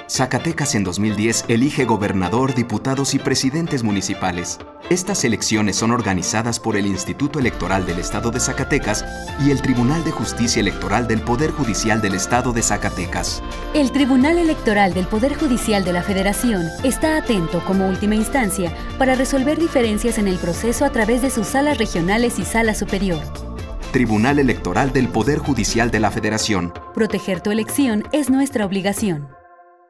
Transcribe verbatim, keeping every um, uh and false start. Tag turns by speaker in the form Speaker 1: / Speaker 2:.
Speaker 1: Zacatecas en dos mil diez elige gobernador, diputados y presidentes municipales. Estas elecciones son organizadas por el Instituto Electoral del Estado de Zacatecas y el Tribunal de Justicia Electoral del Poder Judicial del Estado de Zacatecas.
Speaker 2: El Tribunal Electoral del Poder Judicial de la Federación está atento como última instancia para resolver diferencias en el proceso a través de sus salas regionales y sala superior.
Speaker 1: Tribunal Electoral del Poder Judicial de la Federación.
Speaker 2: Proteger tu elección es nuestra obligación.